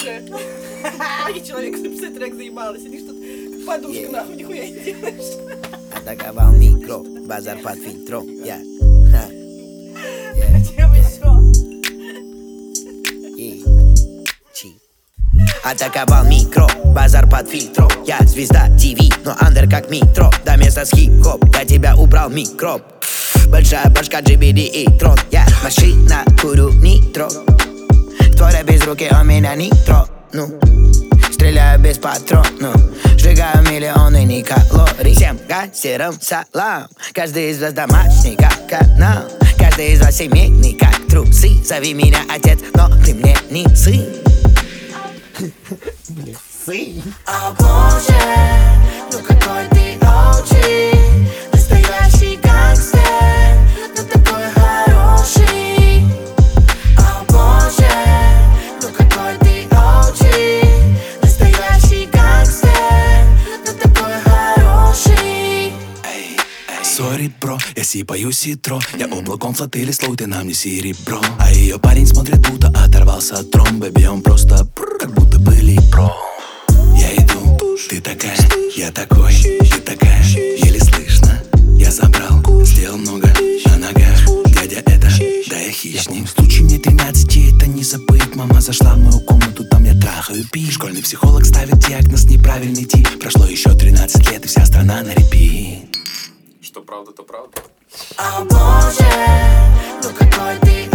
боже. И человек написать трек заебало. Сидишь тут, как подушка, нахуй, нихуя не делаешь. Атаковал микро, базар под фильтром. Я. Атаковал микро, базар под фильтром. Я звезда ТВ, но андер как метро. До места с хип-хоп, я тебя убрал микроб. Большая башка GBD и трон. Я машина, курю нитро. Твой рэп без руки, у меня нитро. Ну, стреляю без патрона. Сжигаю миллионы ни калорий. Всем гастерам салам. Каждый из вас домашний, как канал. Каждый из вас семейный, как трусы. Зови меня отец, но ты мне не сын. Сын. О боже, ну какой ты OG. Настоящий гангстер, но такой хороший. О боже, ну какой ты OG. Настоящий гангстер, но такой хороший. Сори, бро, я сипаю ситро. Я облаком флотили слоу, ты нам не серебро. А ее парень смотрит, будто оторвался от тром. Бэби, он просто как будто были про. Я иду, ты такая, я такой, ты такая, еле слышно. Я забрал, сделал много на ногах. Глядя это, да я хищник. В случае мне 13, это не забыть. Мама зашла в мою комнату, там я трахаю пи. Школьный психолог ставит диагноз неправильный тип. Прошло еще 13 лет, и вся страна на репит. Что правда, то правда. О боже, ну какой ты